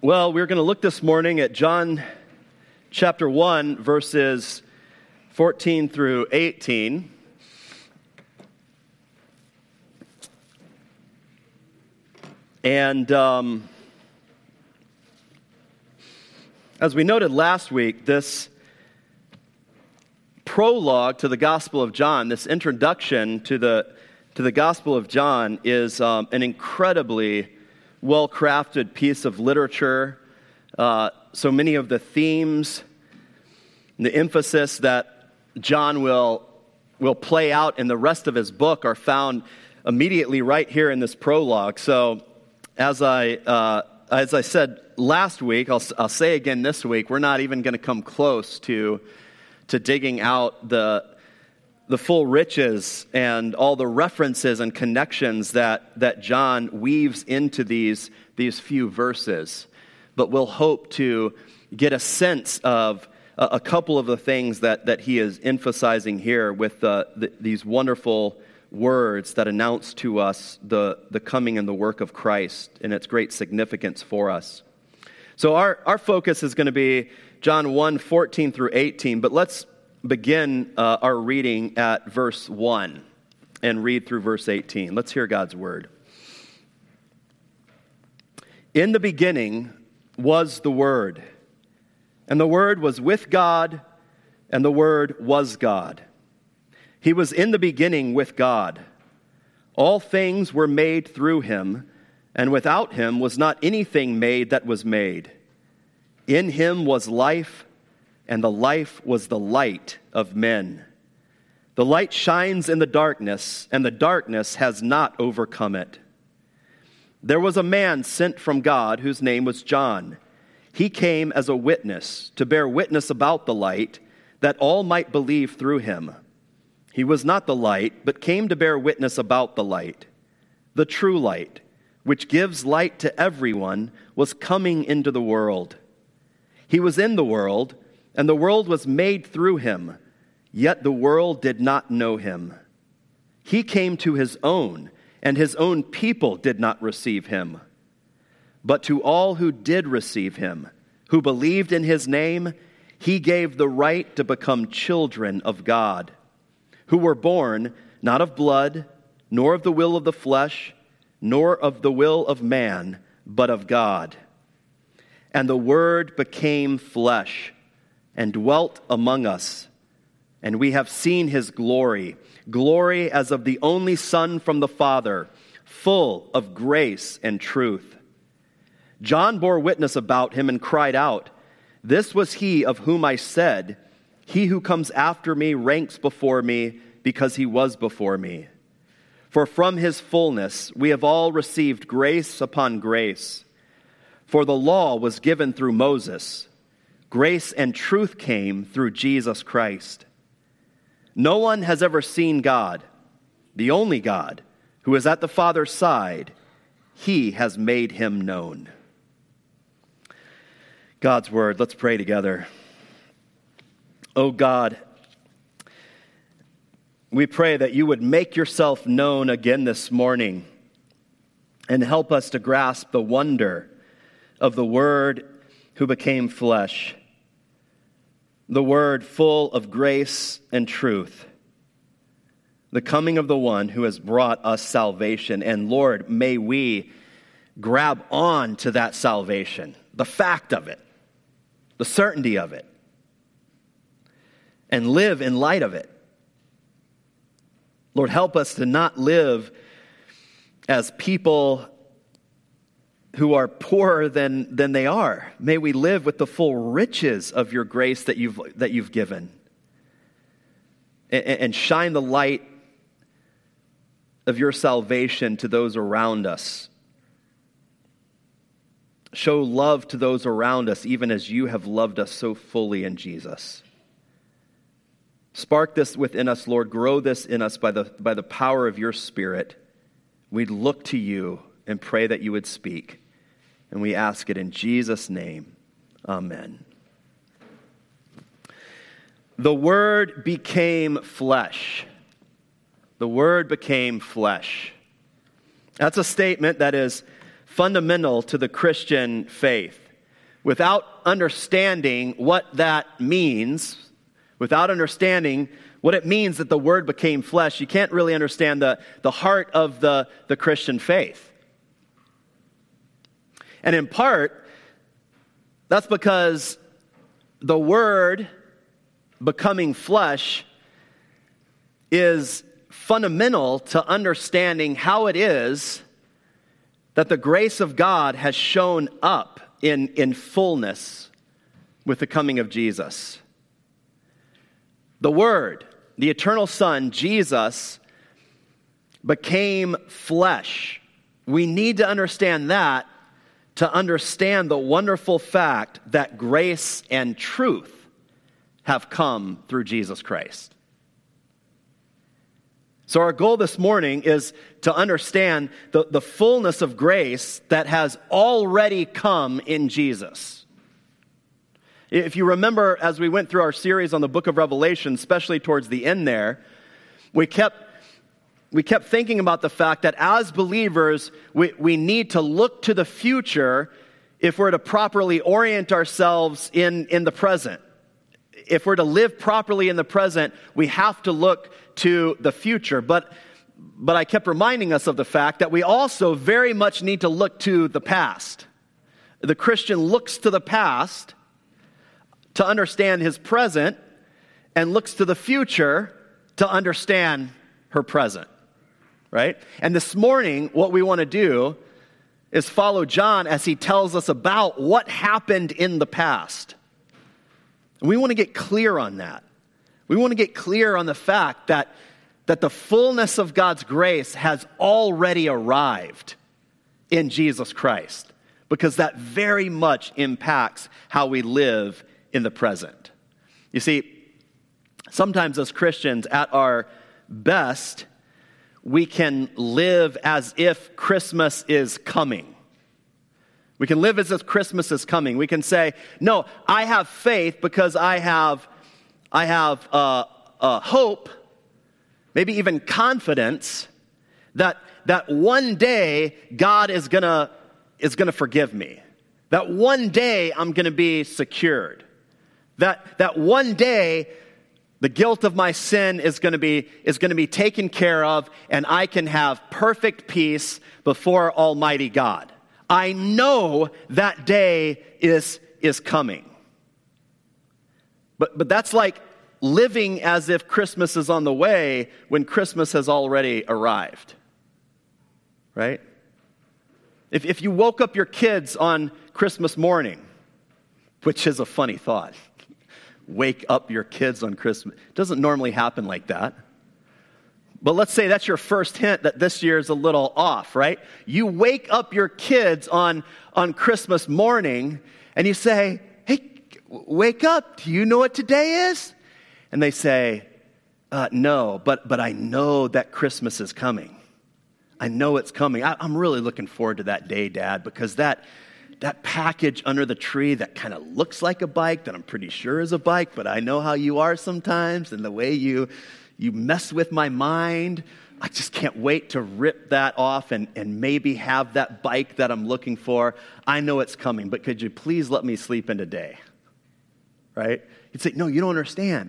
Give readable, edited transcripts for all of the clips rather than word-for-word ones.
Well, we're going to look this morning at John chapter 1, verses 14 through 18. And as we noted last week, this prologue to the Gospel of John, this introduction to the Gospel of John is an incredibly well-crafted piece of literature. So many of the themes, the emphasis that John will play out in the rest of his book are found immediately right here in this prologue. So as I said last week, I'll say again this week, we're not even going to come close to digging out the full riches and all the references and connections that John weaves into these few verses. But we'll hope to get a sense of a couple of the things that he is emphasizing here with these wonderful words that announce to us the coming and the work of Christ and its great significance for us. So our focus is going to be John 1, 14 through 18, but let's begin our reading at verse 1 and read through verse 18. Let's hear God's word. In the beginning was the Word, and the Word was with God, and the Word was God. He was in the beginning with God. All things were made through him, and without him was not anything made that was made. In him was life, and the life was the light of men. The light shines in the darkness, and the darkness has not overcome it. There was a man sent from God whose name was John. He came as a witness to bear witness about the light, that all might believe through him. He was not the light, but came to bear witness about the light. The true light, which gives light to everyone, was coming into the world. He was in the world, and the world was made through him, yet the world did not know him. He came to his own, and his own people did not receive him. But to all who did receive him, who believed in his name, he gave the right to become children of God, who were born not of blood, nor of the will of the flesh, nor of the will of man, but of God. And the Word became flesh and dwelt among us, and we have seen his glory, glory as of the only Son from the Father, full of grace and truth. John bore witness about him and cried out, "This was he of whom I said, 'He who comes after me ranks before me, because he was before me.' For from his fullness we have all received grace upon grace. For the law was given through Moses. Grace and truth came through Jesus Christ. No one has ever seen God, the only God, who is at the Father's side. He has made him known." God's word. Let's pray together. Oh God, we pray that you would make yourself known again this morning and help us to grasp the wonder of the Word who became flesh, the Word full of grace and truth, the coming of the one who has brought us salvation. And Lord, may we grab on to that salvation, the fact of it, the certainty of it, and live in light of it. Lord, help us to not live as people who are poorer than they are. May we live with the full riches of your grace that you've given, and shine the light of your salvation to those around us. Show love to those around us, even as you have loved us so fully in Jesus. Spark this within us, Lord. Grow this in us by the power of your Spirit. We look to you and pray that you would speak. And we ask it in Jesus' name. Amen. The Word became flesh. The Word became flesh. That's a statement that is fundamental to the Christian faith. without understanding what that means, without understanding what it means that the Word became flesh, you can't really understand the heart of the Christian faith. And in part, that's because the Word becoming flesh is fundamental to understanding how it is that the grace of God has shown up in fullness with the coming of Jesus. The Word, the eternal Son, Jesus, became flesh. We need to understand that to understand the wonderful fact that grace and truth have come through Jesus Christ. So our goal this morning is to understand the fullness of grace that has already come in Jesus. If you remember, as we went through our series on the book of Revelation, especially towards the end there, we kept thinking about the fact that as believers, we need to look to the future if we're to properly orient ourselves in the present. If we're to live properly in the present, we have to look to the future. But I kept reminding us of the fact that we also very much need to look to the past. The Christian looks to the past to understand his present and looks to the future to understand her present, right? And this morning, what we want to do is follow John as he tells us about what happened in the past. And we want to get clear on that. We want to get clear on the fact that the fullness of God's grace has already arrived in Jesus Christ, because that very much impacts how we live in the present. You see, sometimes as Christians, at our best, we can live as if Christmas is coming. We can live as if Christmas is coming. We can say, no, I have faith because I have hope, maybe even confidence that one day God is gonna forgive me. That one day I'm gonna be secured. That one day the guilt of my sin is going to be taken care of, and I can have perfect peace before Almighty God. I know that day is coming. But that's like living as if Christmas is on the way when Christmas has already arrived. Right? If you woke up your kids on Christmas morning, which is a funny thought. Wake up your kids on Christmas. It doesn't normally happen like that. But let's say that's your first hint that this year is a little off, right? You wake up your kids on Christmas morning and you say, hey, wake up. Do you know what today is? And they say, no, but I know that Christmas is coming. I know it's coming. I'm really looking forward to that day, Dad, because that package under the tree that kind of looks like a bike that I'm pretty sure is a bike, but I know how you are sometimes and the way you mess with my mind. I just can't wait to rip that off and maybe have that bike that I'm looking for. I know it's coming, but could you please let me sleep in today? Right? You'd say, no, you don't understand.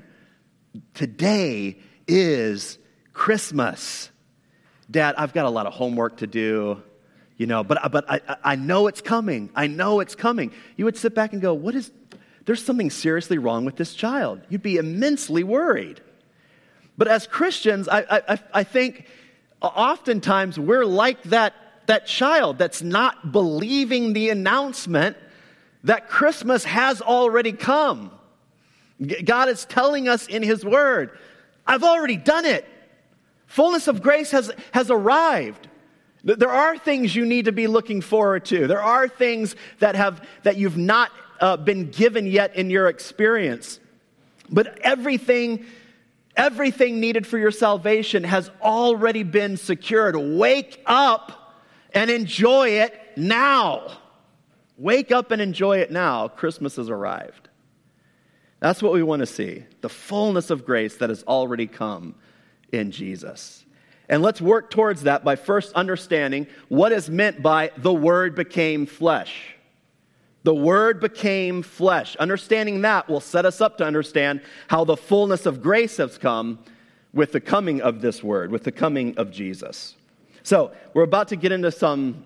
Today is Christmas. Dad, I've got a lot of homework to do. But I know it's coming. I know it's coming. You would sit back and go, there's something seriously wrong with this child. You'd be immensely worried. But as Christians, I think oftentimes we're like that child that's not believing the announcement that Christmas has already come. God is telling us in His Word, I've already done it. Fullness of grace has arrived. There are things you need to be looking forward to. There are things that you've not been given yet in your experience. But everything needed for your salvation has already been secured. Wake up and enjoy it now. Wake up and enjoy it now. Christmas has arrived. That's what we want to see. The fullness of grace that has already come in Jesus. And let's work towards that by first understanding what is meant by the Word became flesh. The Word became flesh. Understanding that will set us up to understand how the fullness of grace has come with the coming of this Word, with the coming of Jesus. So, we're about to get into some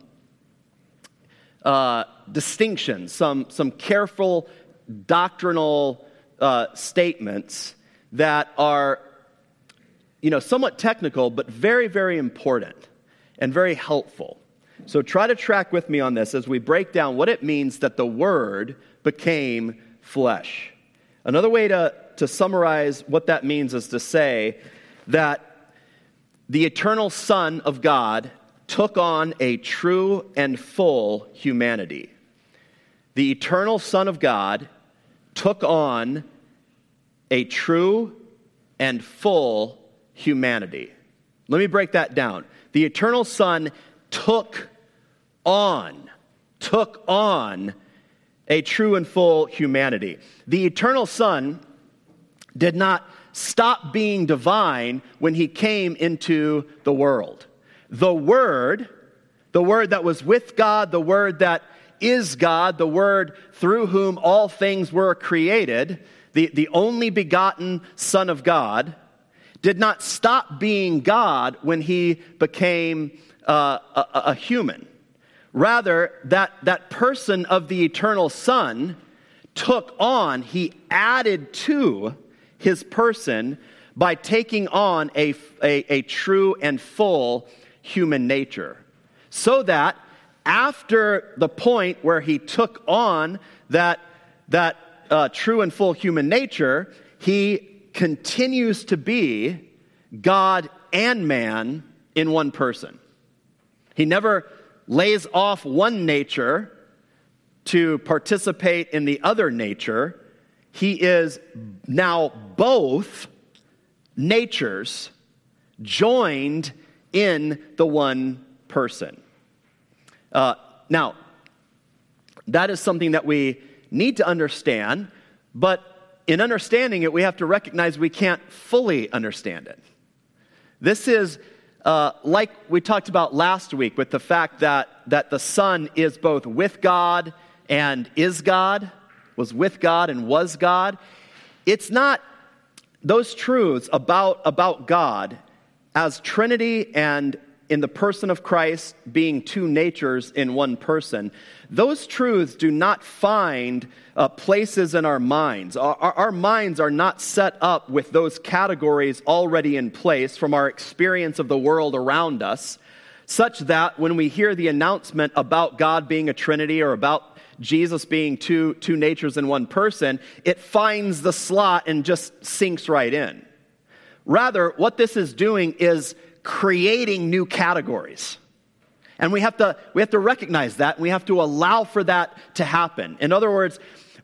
distinctions, some careful doctrinal statements that are, somewhat technical, but very, very important and very helpful. So try to track with me on this as we break down what it means that the Word became flesh. Another way to summarize what that means is to say that the eternal Son of God took on a true and full humanity. The eternal Son of God took on a true and full humanity. Let me break that down. The eternal Son took on a true and full humanity. The eternal Son did not stop being divine when he came into the world. The Word that was with God, the Word that is God, the Word through whom all things were created, the only begotten Son of God, did not stop being God when he became a human. Rather, that person of the eternal Son he added to his person by taking on a true and full human nature. So that after the point where he took on that true and full human nature, he continues to be God and man in one person. He never lays off one nature to participate in the other nature. He is now both natures joined in the one person. Now, that is something that we need to understand, but in understanding it, we have to recognize we can't fully understand it. This is like we talked about last week with the fact that the Son is both with God and is God, was with God and was God. It's not those truths about God as Trinity and in the person of Christ being two natures in one person. Those truths do not find places in our minds. Our minds are not set up with those categories already in place from our experience of the world around us, such that when we hear the announcement about God being a Trinity or about Jesus being two natures in one person, it finds the slot and just sinks right in. Rather, what this is doing is creating new categories. And we have to recognize that, and we have to allow for that to happen. In other words,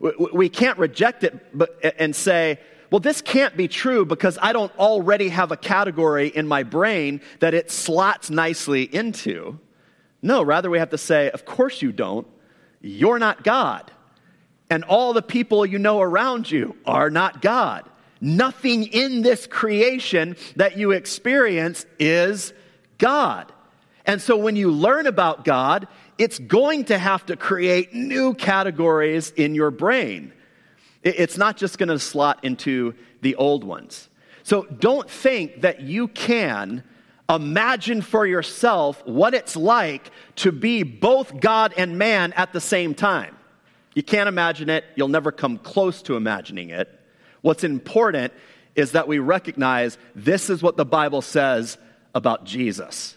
we can't reject it and say, well, this can't be true because I don't already have a category in my brain that it slots nicely into. No, rather we have to say, of course you don't. You're not God. And all the people you know around you are not God. Nothing in this creation that you experience is God. And so when you learn about God, it's going to have to create new categories in your brain. It's not just going to slot into the old ones. So don't think that you can imagine for yourself what it's like to be both God and man at the same time. You can't imagine it. You'll never come close to imagining it. What's important is that we recognize this is what the Bible says about Jesus.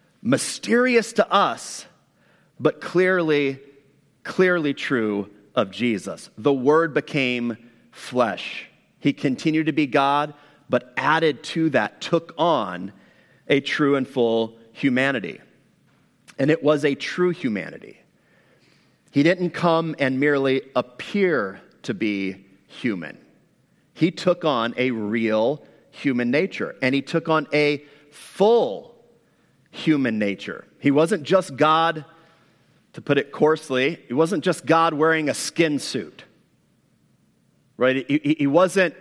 Mysterious to us, but clearly true of Jesus. The Word became flesh. He continued to be God, but added to that, took on a true and full humanity. And it was a true humanity. He didn't come and merely appear to be human. He took on a real human nature, and he took on a full human nature. He wasn't just God, to put it coarsely, he wasn't just God wearing a skin suit, right? He wasn't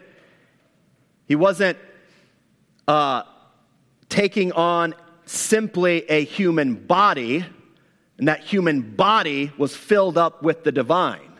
taking on simply a human body, and that human body was filled up with the divine.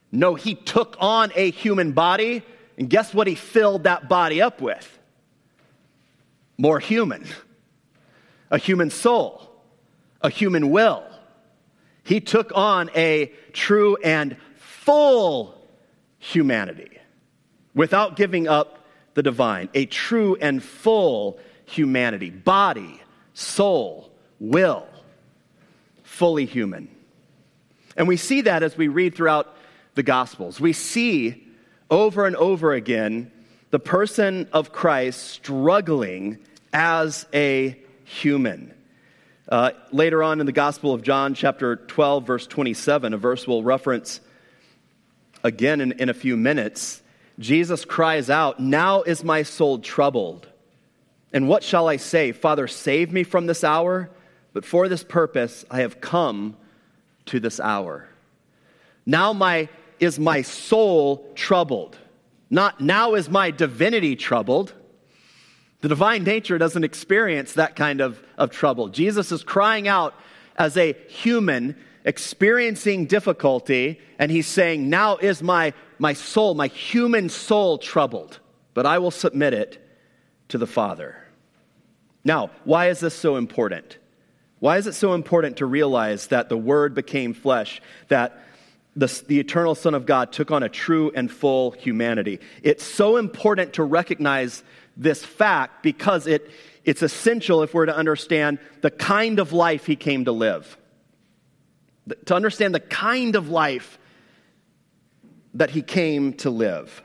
No, he took on a human body, and guess what he filled that body up with? More human. A human soul. A human will. He took on a true and full humanity without giving up the divine. A true and full humanity. Body, soul, will. Fully human. And we see that as we read throughout the Gospels. We see over and over again the person of Christ struggling as a human. Later on in the Gospel of John, chapter 12, verse 27, a verse we'll reference again in a few minutes, Jesus cries out, "Now is my soul troubled. And what shall I say? Father, save me from this hour? But for this purpose I have come to this hour." Now is my soul troubled. Not now is my divinity troubled. The divine nature doesn't experience that kind of trouble. Jesus is crying out as a human experiencing difficulty, and he's saying, now is my soul, my human soul troubled, but I will submit it to the Father. Now, why is this so important? Why is it so important to realize that the Word became flesh, that the eternal Son of God took on a true and full humanity? It's so important to recognize this fact because it's essential if we're to understand the kind of life he came to live. To understand the kind of life that he came to live.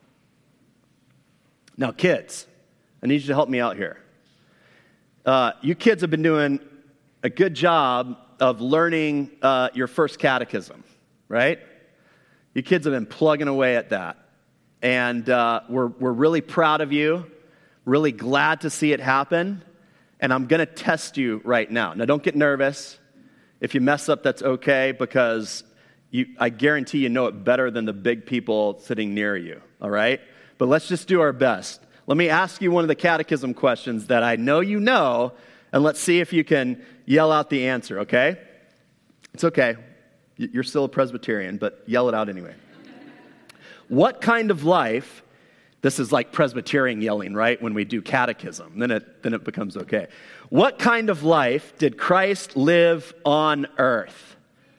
Now, kids, I need you to help me out here. You kids have been doing a good job of learning your first catechism, right? You kids have been plugging away at that. And we're really proud of you. Really glad to see it happen, and I'm going to test you right now. Now, don't get nervous. If you mess up, that's okay, because I guarantee you know it better than the big people sitting near you, all right? But let's just do our best. Let me ask you one of the catechism questions that I know you know, and let's see if you can yell out the answer, okay? It's okay. You're still a Presbyterian, but yell it out anyway. What kind of life... This is like Presbyterian yelling, right? When we do catechism, then it becomes okay. What kind of life did Christ live on earth?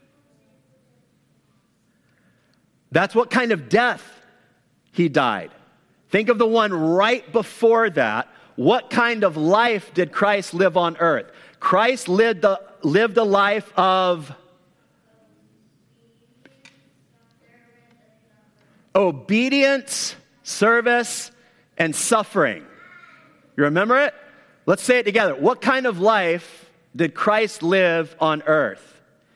That's what kind of death he died. Think of the one right before that. What kind of life did Christ live on earth? Christ lived a life of obedience, service, and suffering. You remember it? Let's say it together. What kind of life did Christ live on earth?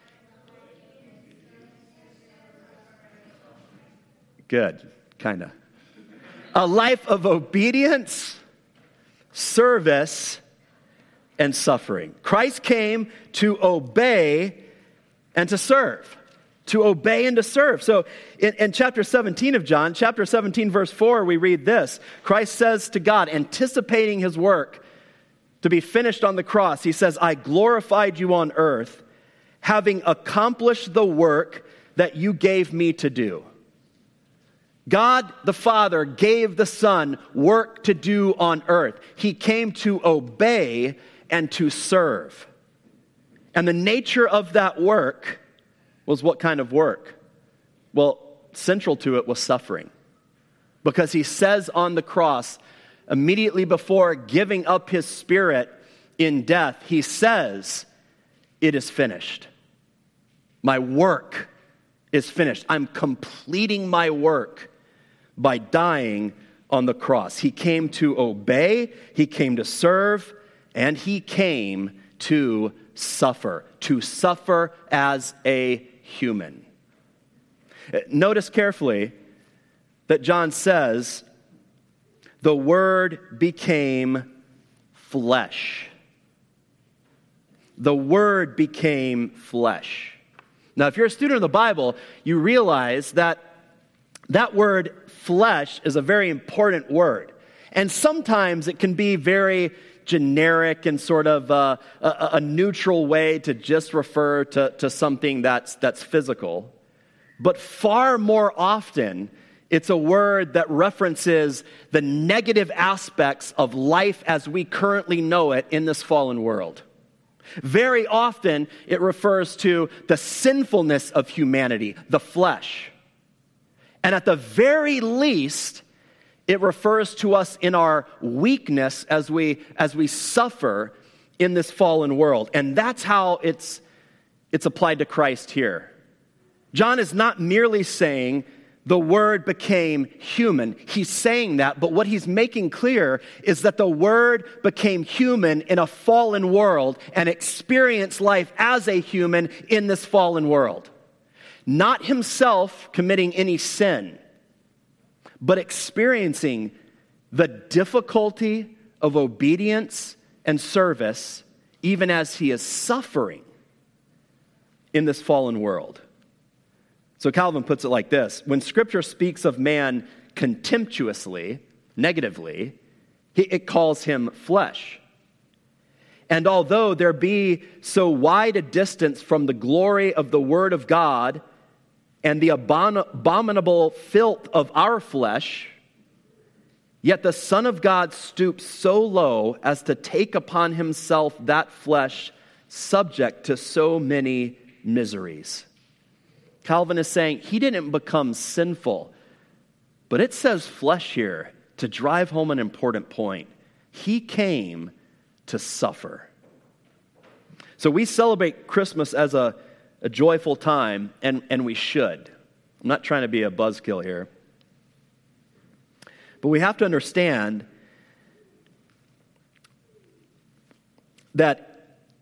Good, kind of. A life of obedience, service, and suffering. Christ came to obey and to serve. To obey and to serve. So in chapter 17 of John, chapter 17, verse 4, we read this. Christ says to God, anticipating his work to be finished on the cross, he says, I glorified you on earth, having accomplished the work that you gave me to do. God the Father gave the Son work to do on earth. He came to obey and to serve. And the nature of that work was what kind of work? Well, central to it was suffering. Because he says on the cross, immediately before giving up his spirit in death, he says, it is finished. My work is finished. I'm completing my work by dying on the cross. He came to obey, he came to serve, and he came to suffer as a human. Notice carefully that John says, the Word became flesh. The Word became flesh. Now, if you're a student of the Bible, you realize that that word flesh is a very important word. And sometimes it can be very generic and sort of a neutral way to just refer to something that's physical. But far more often, it's a word that references the negative aspects of life as we currently know it in this fallen world. Very often, it refers to the sinfulness of humanity, the flesh. And at the very least, it refers to us in our weakness as we suffer in this fallen world. And that's how it's applied to Christ here. John is not merely saying the Word became human. He's saying that, but what he's making clear is that the Word became human in a fallen world and experienced life as a human in this fallen world. Not himself committing any sin, but experiencing the difficulty of obedience and service even as he is suffering in this fallen world. So Calvin puts it like this: when Scripture speaks of man contemptuously, negatively, it calls him flesh. And although there be so wide a distance from the glory of the Word of God and the abominable filth of our flesh, yet the Son of God stoops so low as to take upon himself that flesh subject to so many miseries. Calvin is saying he didn't become sinful, but it says flesh here to drive home an important point. He came to suffer. So we celebrate Christmas as a joyful time, and we should. I'm not trying to be a buzzkill here. But we have to understand that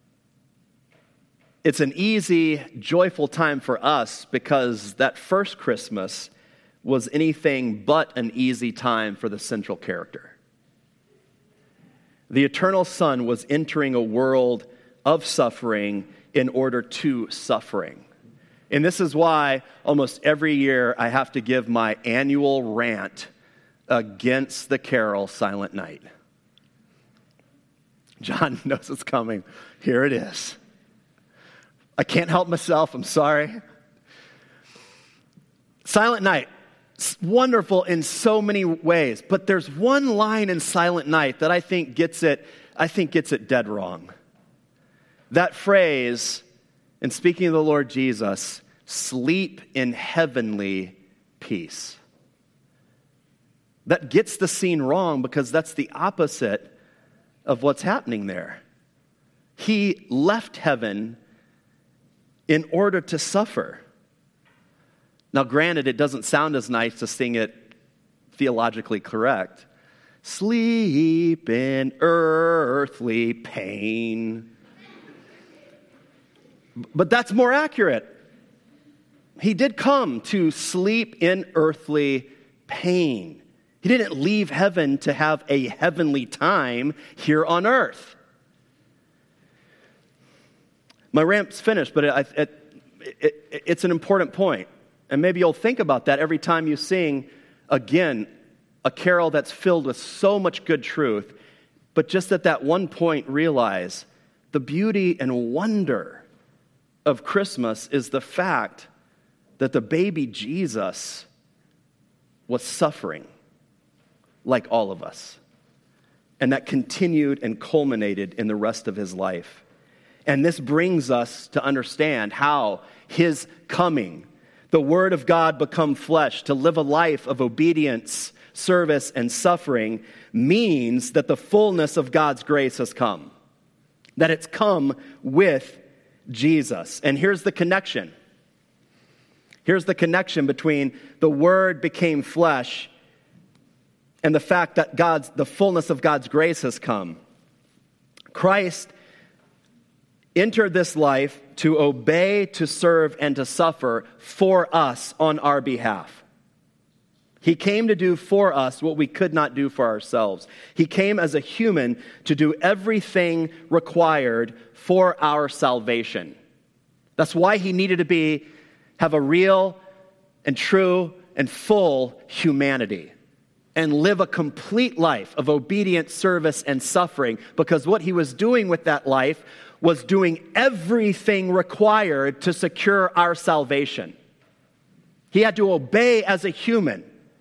it's an easy, joyful time for us because that first Christmas was anything but an easy time for the central character. The eternal Son was entering a world of suffering in order to suffering. And this is why almost every year I have to give my annual rant against the carol Silent Night. John knows it's coming. Here it is. I can't help myself. I'm sorry. Silent Night, it's wonderful in so many ways, but there's one line in Silent Night that I think gets it dead wrong. That phrase, in speaking of the Lord Jesus, sleep in heavenly peace. That gets the scene wrong because that's the opposite of what's happening there. He left heaven in order to suffer. Now, granted, it doesn't sound as nice to sing it theologically correct. Sleep in earthly pain. But that's more accurate. He did come to sleep in earthly pain. He didn't leave heaven to have a heavenly time here on earth. My rant's finished, but it's an important point. And maybe you'll think about that every time you sing, again, a carol that's filled with so much good truth. But just at that one point, realize the beauty and wonder of Christmas is the fact that the baby Jesus was suffering like all of us. And that continued and culminated in the rest of his life. And this brings us to understand how his coming, the Word of God become flesh, to live a life of obedience, service, and suffering, means that the fullness of God's grace has come. That it's come with Jesus. And here's the connection. Here's the connection between the Word became flesh and the fact that the fullness of God's grace has come. Christ entered this life to obey, to serve, and to suffer for us on our behalf. He came to do for us what we could not do for ourselves. He came as a human to do everything required for our salvation. That's why he needed to have a real and true and full humanity and live a complete life of obedience, service, and suffering, because what he was doing with that life was doing everything required to secure our salvation. He had to obey as a human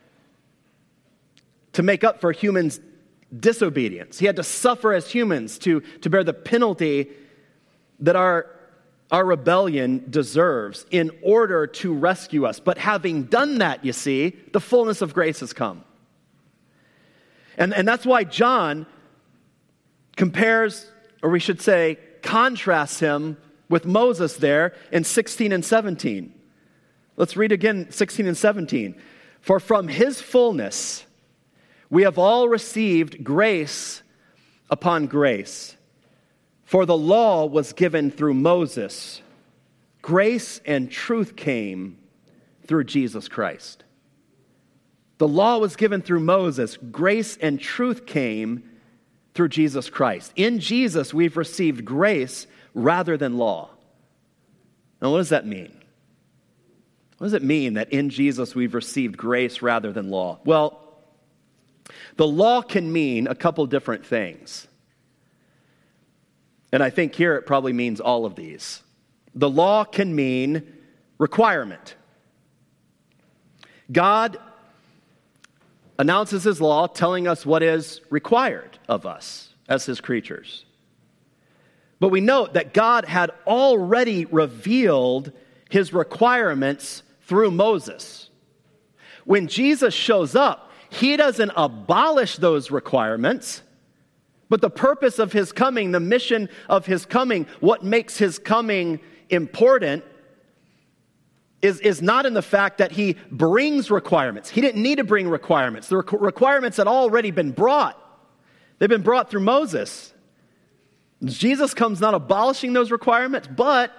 to make up for humans' disobedience. He had to suffer as humans to bear the penalty that our rebellion deserves in order to rescue us. But having done that, you see, the fullness of grace has come. And that's why John compares, or we should say, contrasts him with Moses there in 16 and 17. Let's read again 16 and 17. For from his fullness we have all received grace upon grace. For the law was given through Moses. Grace and truth came through Jesus Christ. The law was given through Moses. Grace and truth came through Jesus Christ. In Jesus, we've received grace rather than law. Now, what does that mean? What does it mean that in Jesus we've received grace rather than law? Well, the law can mean a couple different things. And I think here it probably means all of these. The law can mean requirement. God announces his law telling us what is required of us as his creatures. But we note that God had already revealed his requirements through Moses. When Jesus shows up, he doesn't abolish those requirements, but the purpose of his coming, the mission of his coming, what makes his coming important is not in the fact that he brings requirements. He didn't need to bring requirements. The requirements had already been brought. They've been brought through Moses. Jesus comes not abolishing those requirements, but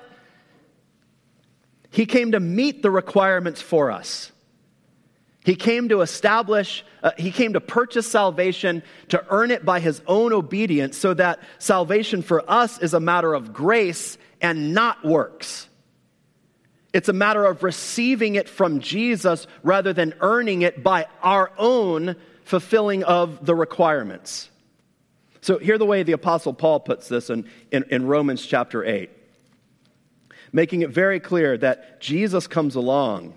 he came to meet the requirements for us. He came to he came to purchase salvation, to earn it by his own obedience, so that salvation for us is a matter of grace and not works. It's a matter of receiving it from Jesus rather than earning it by our own fulfilling of the requirements. So here's the way the Apostle Paul puts this in Romans chapter 8, making it very clear that Jesus comes along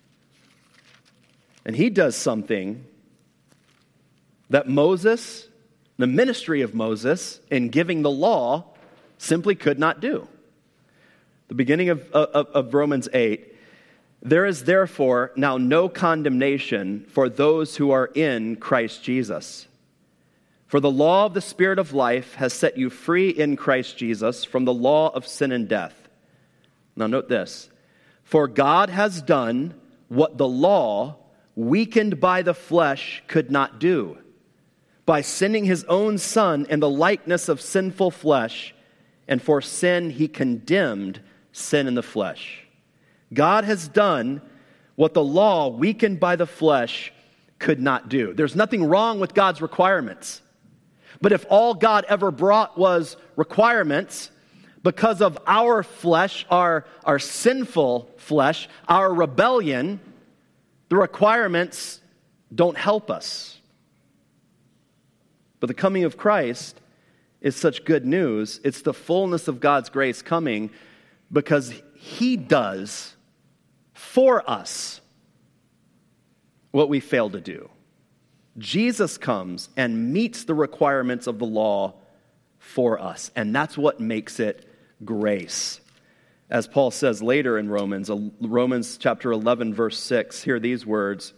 and he does something that Moses, the ministry of Moses in giving the law, simply could not do. The beginning of Romans 8, there is therefore now no condemnation for those who are in Christ Jesus. For the law of the Spirit of life has set you free in Christ Jesus from the law of sin and death. Now note this. For God has done what the law, weakened by the flesh, could not do, by sending his own Son in the likeness of sinful flesh, and for sin he condemned sin in the flesh. God has done what the law, weakened by the flesh, could not do. There's nothing wrong with God's requirements. But if all God ever brought was requirements, because of our flesh, our sinful flesh, our rebellion, the requirements don't help us. But the coming of Christ is such good news. It's the fullness of God's grace coming because he does for us what we fail to do. Jesus comes and meets the requirements of the law for us. And that's what makes it grace. As Paul says later in Romans chapter 11, verse 6, hear these words.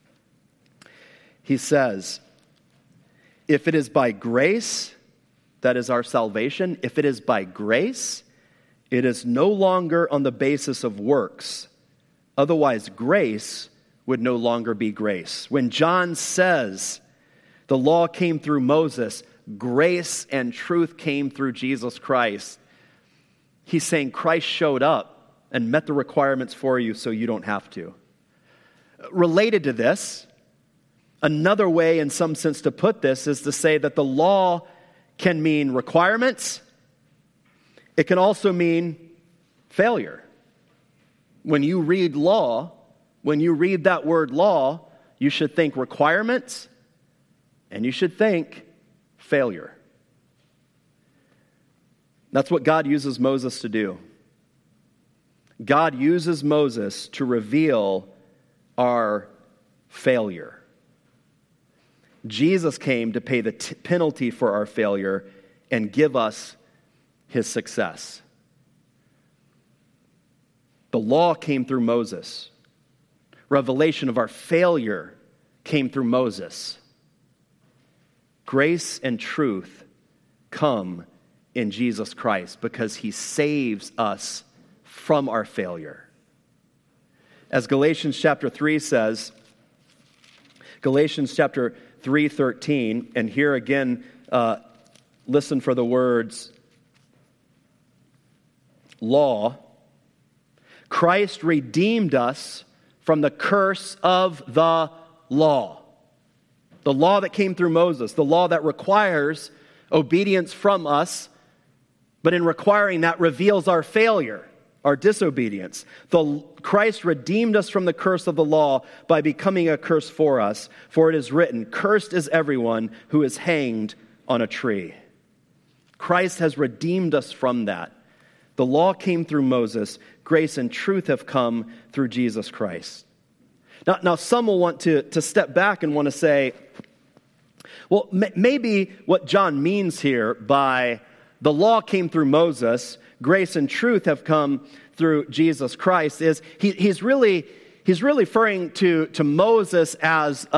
He says, if it is by grace, that is our salvation, if it is by grace, it is no longer on the basis of works. Otherwise, grace would no longer be grace. When John says the law came through Moses, grace and truth came through Jesus Christ, he's saying Christ showed up and met the requirements for you so you don't have to. Related to this, another way in some sense to put this is to say that the law can mean requirements. It can also mean failure. When you read law, when you read that word law, you should think requirements and you should think failure. That's what God uses Moses to do. God uses Moses to reveal our failure. Jesus came to pay the penalty for our failure and give us his success. The law came through Moses. Revelation of our failure came through Moses. Grace and truth come in Jesus Christ because he saves us from our failure. As Galatians chapter 3 says, Galatians chapter 3:13, and here again, listen for the words law. Christ redeemed us from the curse of the law. The law that came through Moses, the law that requires obedience from us, but in requiring that reveals our failure, our disobedience. Christ redeemed us from the curse of the law by becoming a curse for us, for it is written, "Cursed is everyone who is hanged on a tree." Christ has redeemed us from that. The law came through Moses. Grace and truth have come through Jesus Christ. Now some will want to step back and want to say, well, maybe what John means here by the law came through Moses, grace and truth have come through Jesus Christ, is he's really referring to Moses as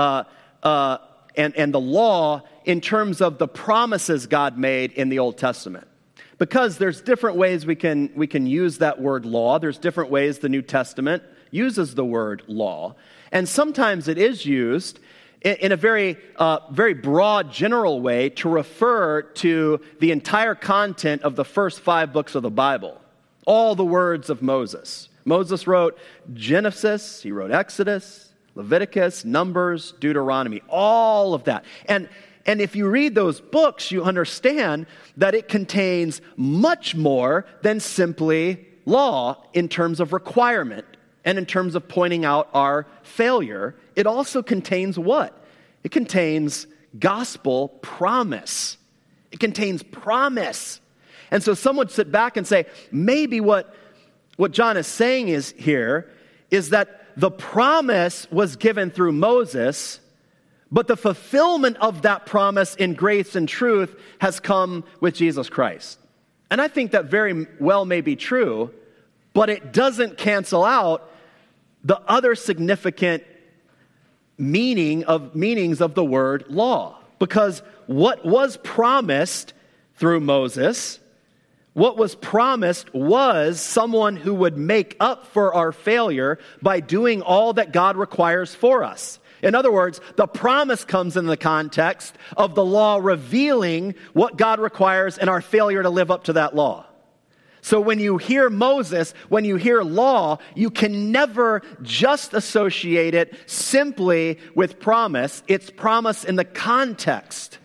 and the law in terms of the promises God made in the Old Testament. Because there's different ways we can use that word law. There's different ways the New Testament uses the word law. And sometimes it is used in a very broad, general way to refer to the entire content of the first 5 books of the Bible. All the words of Moses. Moses wrote Genesis, he wrote Exodus, Leviticus, Numbers, Deuteronomy, all of that. And if you read those books, you understand that it contains much more than simply law in terms of requirement and in terms of pointing out our failure. It also contains what? It contains gospel promise. It contains promise. And so some would sit back and say, maybe what John is saying is that the promise was given through Moses, but the fulfillment of that promise in grace and truth has come with Jesus Christ. And I think that very well may be true, but it doesn't cancel out the other significant meanings of the word law. Because what was promised through Moses, what was promised was someone who would make up for our failure by doing all that God requires for us. In other words, the promise comes in the context of the law revealing what God requires and our failure to live up to that law. So when you hear Moses, when you hear law, you can never just associate it simply with promise. It's promise in the context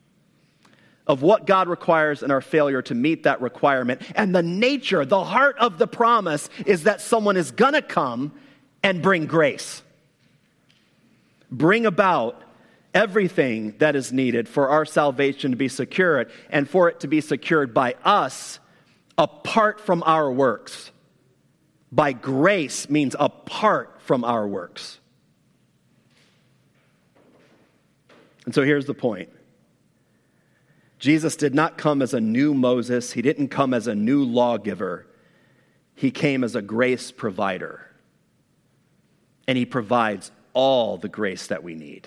of what God requires and our failure to meet that requirement. And the nature, the heart of the promise is that someone is going to come and bring grace. Bring about everything that is needed for our salvation to be secured and for it to be secured by us apart from our works. By grace means apart from our works. And so here's the point. Jesus did not come as a new Moses. He didn't come as a new lawgiver. He came as a grace provider. And he provides all the grace that we need.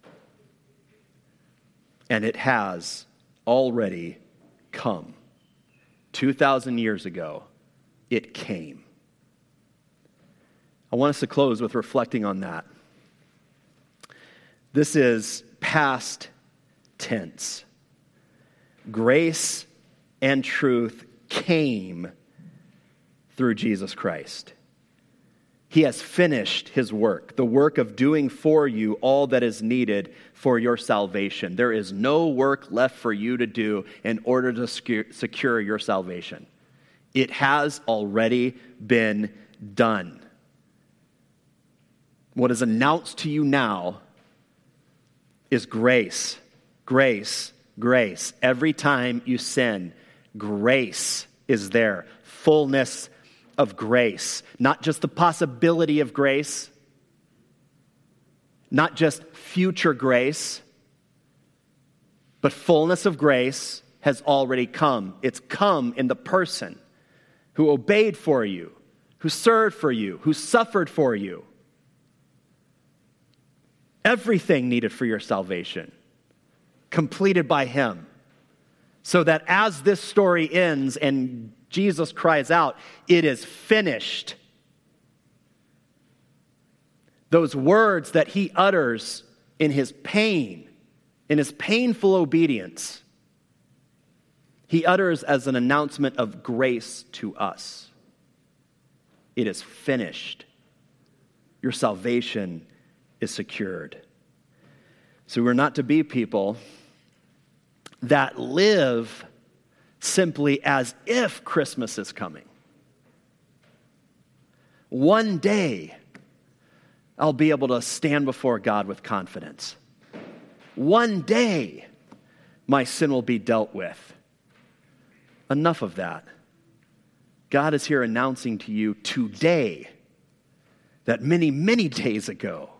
And it has already come. 2,000 years ago, it came. I want us to close with reflecting on that. This is past tense. Grace and truth came through Jesus Christ. He has finished his work, the work of doing for you all that is needed for your salvation. There is no work left for you to do in order to secure your salvation. It has already been done. What is announced to you now is grace, grace, grace. Every time you sin, grace is there. Fullness of grace. Not just the possibility of grace, not just future grace, but fullness of grace has already come. It's come in the person who obeyed for you, who served for you, who suffered for you. Everything needed for your salvation, completed by him. So that as this story ends and Jesus cries out, "It is finished," those words that he utters in his pain, in his painful obedience, he utters as an announcement of grace to us. It is finished. Your salvation is secured. So we're not to be people that live simply as if Christmas is coming. One day, I'll be able to stand before God with confidence. One day, my sin will be dealt with. Enough of that. God is here announcing to you today that many, many days ago,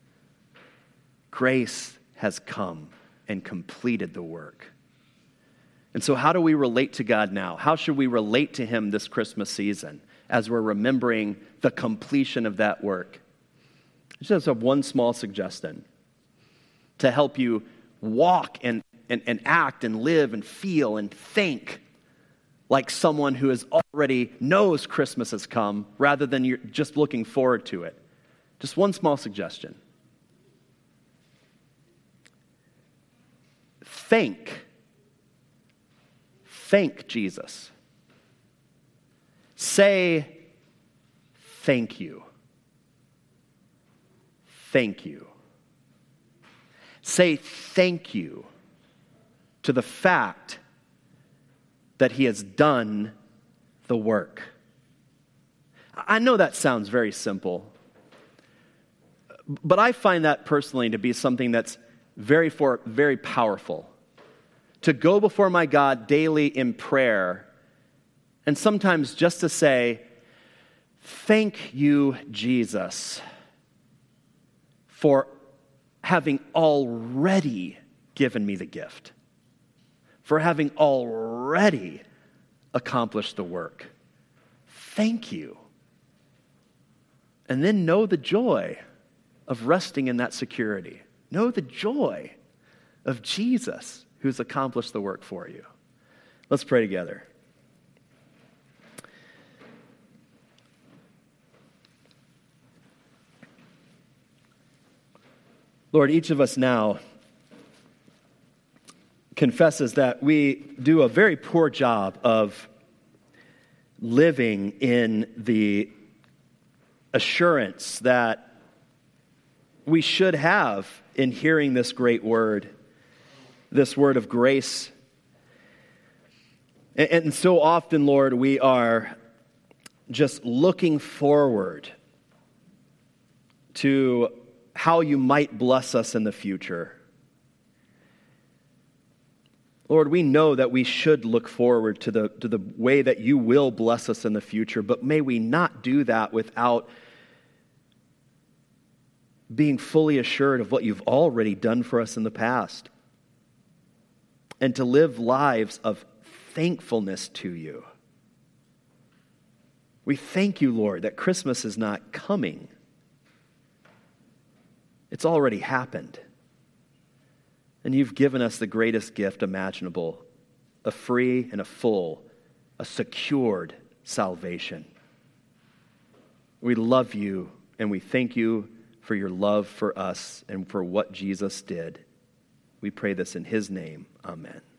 grace has come and completed the work. And so how do we relate to God now? How should we relate to him this Christmas season as we're remembering the completion of that work? I just have one small suggestion to help you walk and act and live and feel and think like someone who has already knows Christmas has come rather than you're just looking forward to it. Just one small suggestion. Thank Jesus. Say, thank you. Thank you. Say thank you to the fact that he has done the work. I know that sounds very simple, but I find that personally to be something that's very powerful. To go before my God daily in prayer, and sometimes just to say, thank you, Jesus, for having already given me the gift, for having already accomplished the work. Thank you. And then know the joy of resting in that security. Know the joy of Jesus who's accomplished the work for you. Let's pray together. Lord, each of us now confesses that we do a very poor job of living in the assurance that we should have in hearing this great word, this word of grace. And so often, Lord, we are just looking forward to how you might bless us in the future. Lord, we know that we should look forward to the way that you will bless us in the future, but may we not do that without being fully assured of what you've already done for us in the past, and to live lives of thankfulness to you. We thank you, Lord, that Christmas is not coming. It's already happened. And you've given us the greatest gift imaginable, a free and a full, a secured salvation. We love you, and we thank you for your love for us and for what Jesus did. We pray this in his name. Amen.